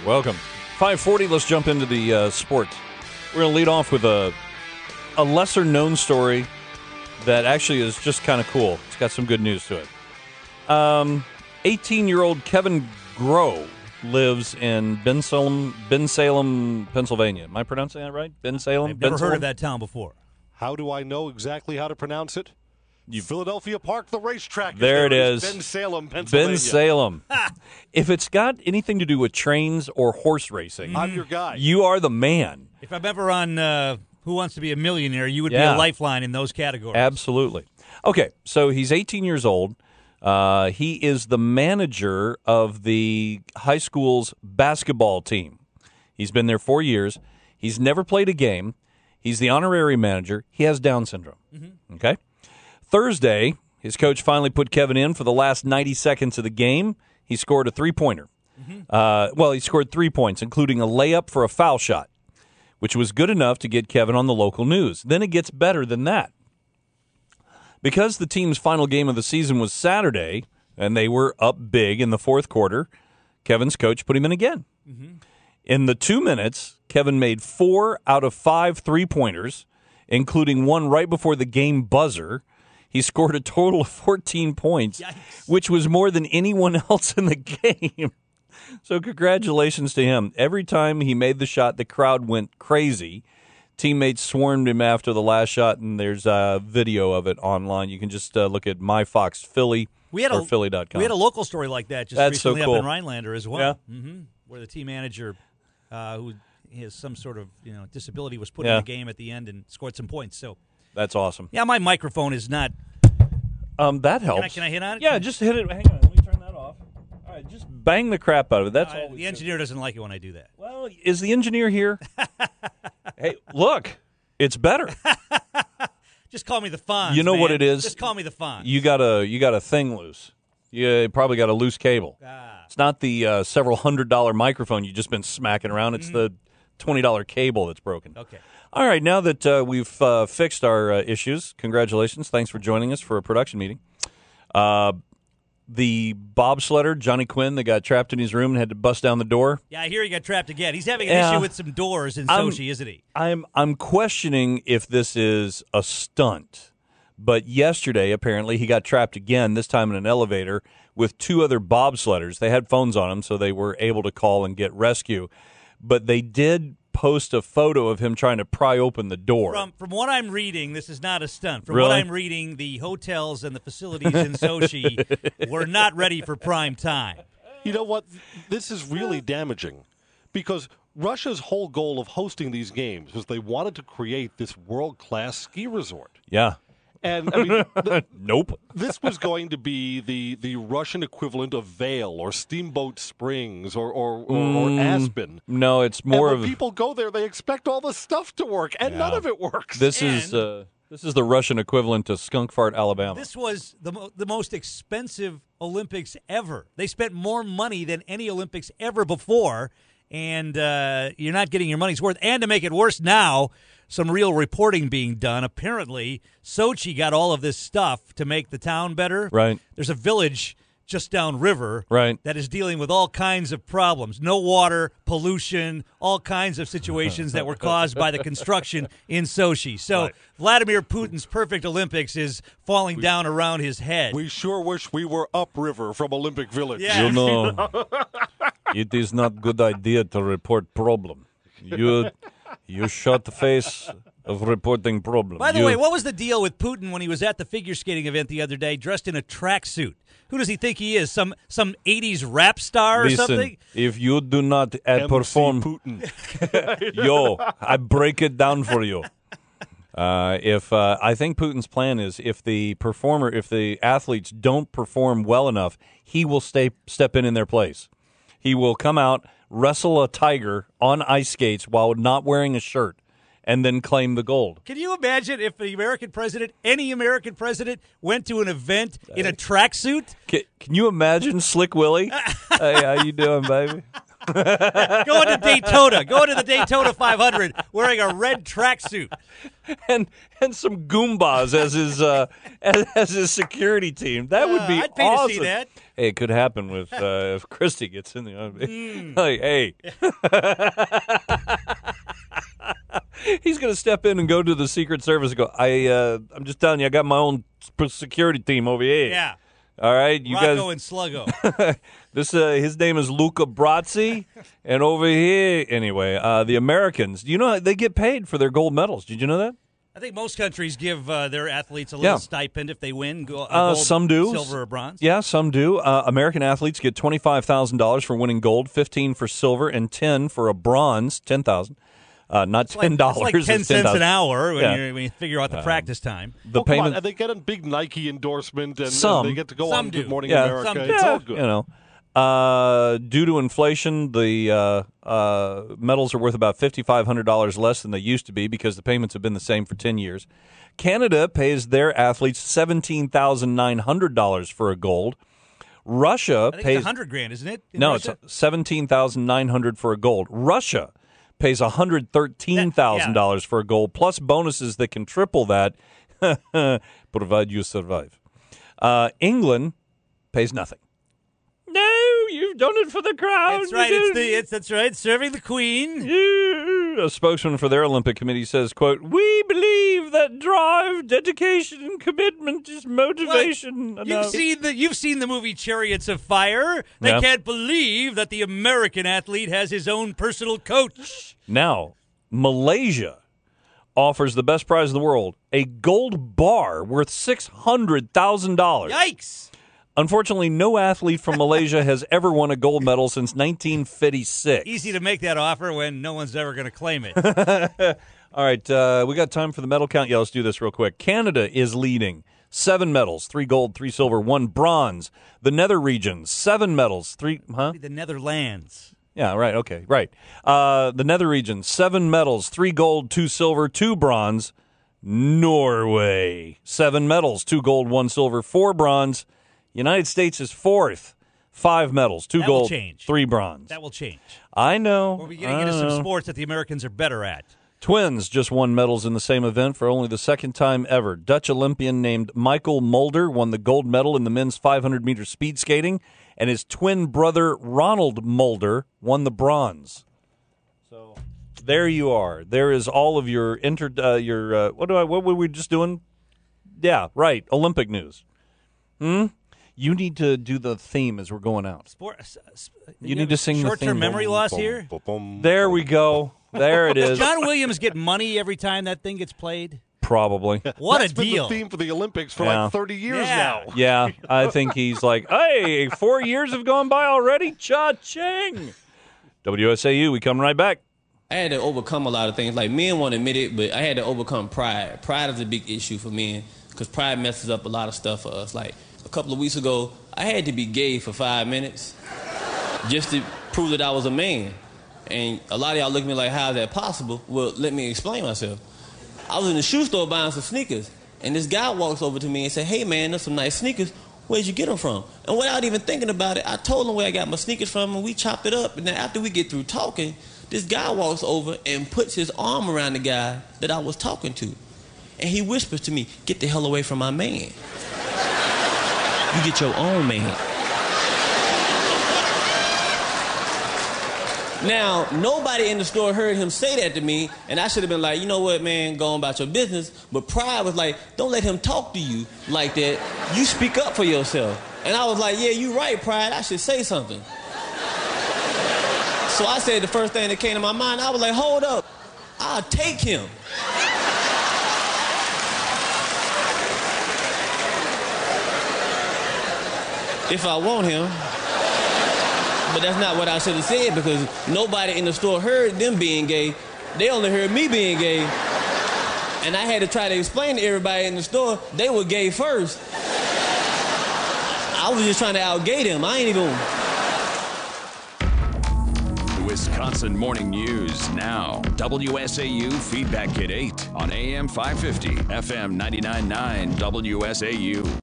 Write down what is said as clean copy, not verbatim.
Welcome. 5:40, let's jump into the sports. We're going to lead off with a lesser-known story that actually is just kind of cool. It's got some good news to it. 18-year-old Kevin Groh lives in Bensalem, Pennsylvania. Am I pronouncing that right? Bensalem? I've never heard of that town before. How do I know exactly how to pronounce it? Philadelphia Park, the racetrack. There it is. Bensalem, Pennsylvania. Bensalem. If it's got anything to do with trains or horse racing, I'm your guy. You are the man. If I'm ever on Who Wants to Be a Millionaire, you would be a lifeline in those categories. Absolutely. Okay, so he's 18 years old. He is the manager of the high school's basketball team. He's been there 4 years. He's never played a game. He's the honorary manager. He has Down syndrome. Mm-hmm. Okay? Thursday, his coach finally put Kevin in for the last 90 seconds of the game. He scored a three-pointer. Mm-hmm. He scored 3 points, including a layup for a foul shot, which was good enough to get Kevin on the local news. Then it gets better than that. Because the team's final game of the season was Saturday, and they were up big in the fourth quarter, Kevin's coach put him in again. Mm-hmm. In the 2 minutes, Kevin made 4 out of 5 three-pointers, including one right before the game buzzer. He scored a total of 14 points, Yikes. Which was more than anyone else in the game. So congratulations to him. Every time he made the shot, the crowd went crazy. Teammates swarmed him after the last shot, and there's a video of it online. You can just look at MyFoxPhilly or Philly.com. We had a local story like that just recently up in Rhinelander as well, where the team manager who has some sort of disability was put in the game at the end and scored some points. So that's awesome. Yeah, my microphone is not. That helps. Can I hit on it? Yeah, just hit it. Hang on, let me turn that off. All right, just bang the crap out of it. That's all. The engineer doesn't like it when I do that. Well, is the engineer here? Hey, look, it's better. Just call me the Fonz. You know what it is? Just call me the Fonz. You got a thing loose. You probably got a loose cable. It's not the several $100 microphone you've just been smacking around. It's the $20 cable that's broken. Okay. All right, now that we've fixed our issues, congratulations. Thanks for joining us for a production meeting. The bobsledder, Johnny Quinn, that got trapped in his room and had to bust down the door. Yeah, I hear he got trapped again. He's having an issue with some doors in Sochi, isn't he? I'm questioning if this is a stunt. But yesterday, apparently, he got trapped again, this time in an elevator, with 2 other bobsledders. They had phones on them, so they were able to call and get rescue. But they did post a photo of him trying to pry open the door. From what I'm reading, this is not a stunt. From really? What I'm reading, the hotels and the facilities in Sochi were not ready for prime time. You know what? This is really damaging because Russia's whole goal of hosting these games was they wanted to create this world-class ski resort. Yeah. And, I mean, nope. This was going to be the Russian equivalent of Vail or Steamboat Springs or Aspen. No, it's more and when people go there, they expect all the stuff to work, and none of it works. This is the Russian equivalent to Skunk Fart, Alabama. This was the most expensive Olympics ever. They spent more money than any Olympics ever before, and you're not getting your money's worth. And to make it worse now, some real reporting being done. Apparently, Sochi got all of this stuff to make the town better. Right. There's a village just downriver that is dealing with all kinds of problems. No water, pollution, all kinds of situations that were caused by the construction in Sochi. So Vladimir Putin's perfect Olympics is falling down around his head. We sure wish we were upriver from Olympic Village. Yeah. You know, it is not good idea to report problem. You shut the face of reporting problem. By the way, what was the deal with Putin when he was at the figure skating event the other day dressed in a tracksuit? Who does he think he is? Some 80s rap star or something? If you do not perform, Putin. I break it down for you. I think Putin's plan is if the athletes don't perform well enough, he will step in their place. He will come out, wrestle a tiger on ice skates while not wearing a shirt, and then claim the gold. Can you imagine if any American president, went to an event in a tracksuit? Can you imagine Slick Willie? Hey, how you doing, baby? Going to Daytona. Going to the Daytona 500 wearing a red tracksuit. and some Goombas as his security team. That would be I'd pay awesome. to see that. Hey, it could happen with if Christie gets in the. Like, hey. He's going to step in and go to the Secret Service and go, I'm just telling you, I got my own security team over here. Yeah. All right, you Rocco guys. and Sluggo. His name is Luca Brasi, and over here, anyway, the Americans. You know they get paid for their gold medals. Did you know that? I think most countries give their athletes a little stipend if they win gold, some do, silver, or bronze. Yeah, some do. American athletes get $25,000 for winning gold, 15 for silver, and 10 for a bronze. 10,000, not $10. It's like 10 cents an hour when you figure out the practice time. The payment. And they get a big Nike endorsement, and Some. they get to go Some on do. Good Morning Yeah. America. Some do. It's all good. You know. Due to inflation, the medals are worth about $5,500 less than they used to be because the payments have been the same for 10 years. Canada pays their athletes $17,900 for a gold. Russia I think pays it's $100,000, isn't it? no, Russia? it's $17,900 for a gold. Russia pays $113,000 for a gold, plus bonuses that can triple that, provided you survive. England pays nothing. No, you've done it for the crown. That's right. That's right. Serving the Queen. A spokesman for their Olympic committee says, quote, "We believe that drive, dedication, and commitment is motivation." You've seen the movie Chariots of Fire. They can't believe that the American athlete has his own personal coach. Now, Malaysia offers the best prize in the world, a gold bar worth $600,000. Yikes! Unfortunately, no athlete from Malaysia has ever won a gold medal since 1956. Easy to make that offer when no one's ever going to claim it. All right, we got time for the medal count. Yeah, let's do this real quick. Canada is leading. 7 medals, 3 gold, 3 silver, 1 bronze. The Nether regions, 7 medals, 3, The Netherlands. Yeah, right, okay, right. The Nether regions, 7 medals, 3 gold, 2 silver, 2 bronze. Norway, 7 medals, 2 gold, 1 silver, 4 bronze. United States is 4th, 5 medals, 2 That will gold, change. 3 bronze. That will change. I know. We'll be getting into some sports that the Americans are better at. Twins just won medals in the same event for only the second time ever. Dutch Olympian named Michael Mulder won the gold medal in the men's 500-meter speed skating, and his twin brother Ronald Mulder won the bronze. So there you are. There is all of your what were we just doing? Yeah, right. Olympic news. You need to do the theme as we're going out. You need to sing the theme. Short-term memory loss here? There we go. There it is. Does John Williams get money every time that thing gets played? Probably. What That's a deal. been the theme for the Olympics for Yeah. like 30 years Yeah. now. Yeah, I think he's like, hey, 4 years have gone by already? Cha-ching. WSAU, we come right back. I had to overcome a lot of things. Like, men won't admit it, but I had to overcome pride. Pride is a big issue for men because pride messes up a lot of stuff for us. Like, a couple of weeks ago, I had to be gay for 5 minutes just to prove that I was a man. And a lot of y'all look at me like, how is that possible? Well, let me explain myself. I was in the shoe store buying some sneakers, and this guy walks over to me and said, hey, man, there's some nice sneakers. Where'd you get them from? And without even thinking about it, I told him where I got my sneakers from, and we chopped it up. And then after we get through talking, this guy walks over and puts his arm around the guy that I was talking to. And he whispers to me, get the hell away from my man. You get your own man. Now, nobody in the store heard him say that to me, and I should have been like, you know what, man, go on about your business. But pride was like, don't let him talk to you like that. You speak up for yourself. And I was like, yeah, you right, Pride. I should say something. So I said the first thing that came to my mind, I was like, hold up. I'll take him. If I want him. But that's not what I should have said because nobody in the store heard them being gay. They only heard me being gay. And I had to try to explain to everybody in the store they were gay first. I was just trying to out-gay them. I ain't even... Wisconsin Morning News now. WSAU Feedback Kit 8 on AM 550, FM 99.9 WSAU.